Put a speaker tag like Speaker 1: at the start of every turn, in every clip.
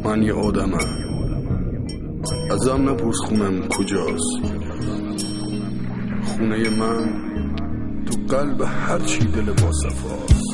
Speaker 1: من یه آدمم، ازم نپرس خونم کجاست. خونه من تو قلب هر چی دل با صفاست.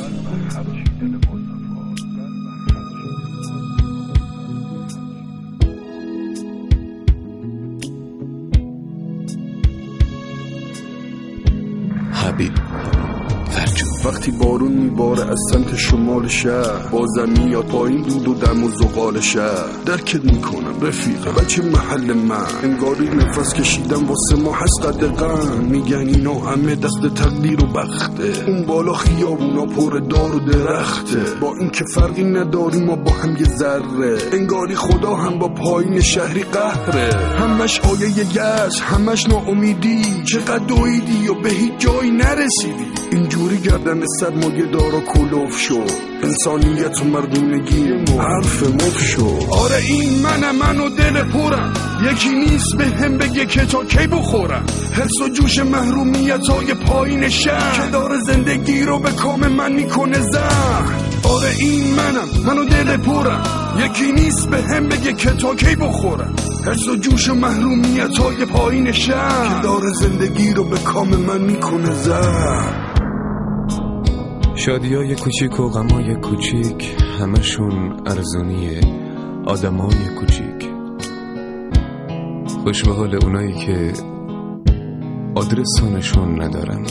Speaker 2: حبیب فرجون.
Speaker 1: وقتی بارون میباره از سمت شمال شهر، با زمین یا پایین دود و دم و زغال شهر، درکت میکنم رفیقم بچه محل من. انگاری نفس کشیدم واسه ما هست قد غم. میگن اینا همه دست تقدیر و بخته، اون بالا خیابونا پر دار و درخته. با این که فرقی نداریم ما با هم یه ذره، انگاری خدا هم با پایین شهری قهره. همش آیه گشت، همش ناامیدی، چقدر دویدی و به هیچ جایی نرسیدی. اینجوری گردن صدمایه دارا کلوف شد، انسانیت و مردونگی حرف مف شد. آره این من و دل پرم، یکی نیست به هم بگه که تا کی بخورم. حس و جوش محرومیت های پایین شهر که داره زندگی رو به کام من میکنه زهر. آره این من و دل پرم، یکی نیست به هم بگه که تا کی بخورم. حس و جوش محرومیت های پایین شهر که داره زندگی رو به کام من میکنه زهر.
Speaker 2: شادیای کوچیک و غمای کوچیک همشون ارزونیه، آدمای کوچیک. خوش به حال اونایی که آدرس و نشون ندارن،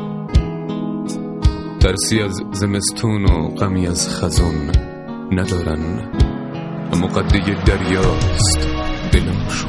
Speaker 2: ترسی از زمستون و غمی از خزون ندارن، اما قده دریاست دلاشون،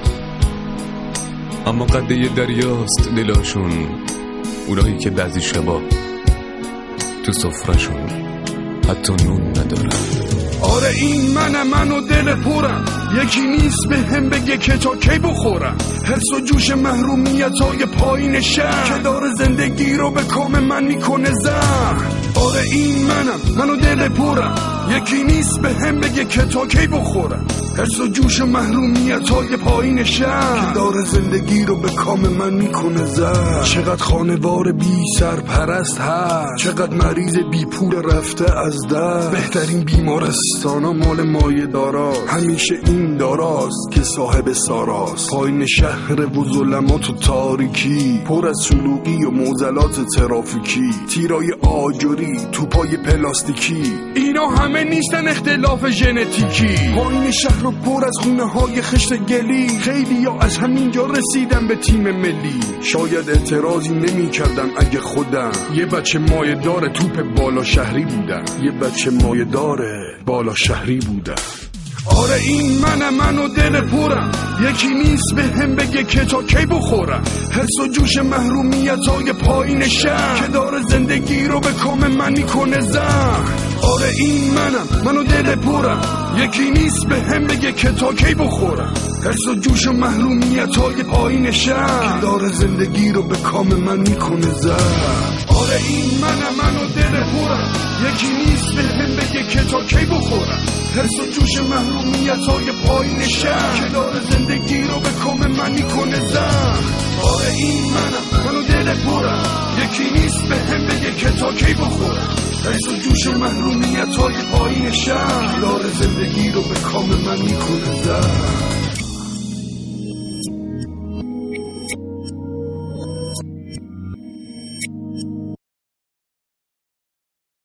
Speaker 2: اما قده دریاست دلاشون. اونایی که بعضی شبا تو سفرشون حتی نون ندارن.
Speaker 1: آره این من و دل پرم، یکی نیست به هم بگه که تا کی بخورم. حس و جوش محرومیت های پایین شهر که داره زندگی رو به کام من میکنه زهر. آره این من و دل پرم، یکی نیست به هم بگه که تا کی بخورم. حس و جوش محرومیت های پایین شهر که داره زندگی رو به کام من میکنه زهر. چقدر خانوار بی سرپرست هست، چقدر مریض بی پول رفته از دست. بهترین بیمارستانا مال مایه دارا، همیشه این داراست که صاحب ساراست. پایین شهر و ظلمات و تاریکی، پر از شلوغی و معضلات ترافیکی، تیرای آجری، توپای پلاستیکی، اینا همه نیستن اختلاف ژنتیکی. پایین شهر رو پر از خونه های خشت گلی، خیلی ها از همینجا رسیدن به تیم ملی. شاید اعتراضی نمی کردم اگه خودم یه بچه مایه دار توپ بالا شهری بودم، یه بچه مایه دار بالا شهری بودم. آره این من و دل پرم، یکی نیست به هم بگه که تا کی بخورم. حس و جوش محرومیت های پایین شهر که داره زندگی رو به کام من میکنه زهر. آره این من و دل پرم، یکی نیست به هم بگه که تا کی بخورم. حس و جوش محرومیت های پایین شهر که داره زندگی رو به کام من میکنه زهر. آره این من و دل پرم، یکی نیست به هم بگه که تا کی بخورم. حس و جوش محرومیت های پایین شهر که داره زندگی رو به کام من میکنه زهر. آره این من و دل پرم، یکی نیست به هم بگه که تا کی بخورم. حس و جوش محرومیت های پایین شهر که داره زندگی رو به کام من میکنه زهر.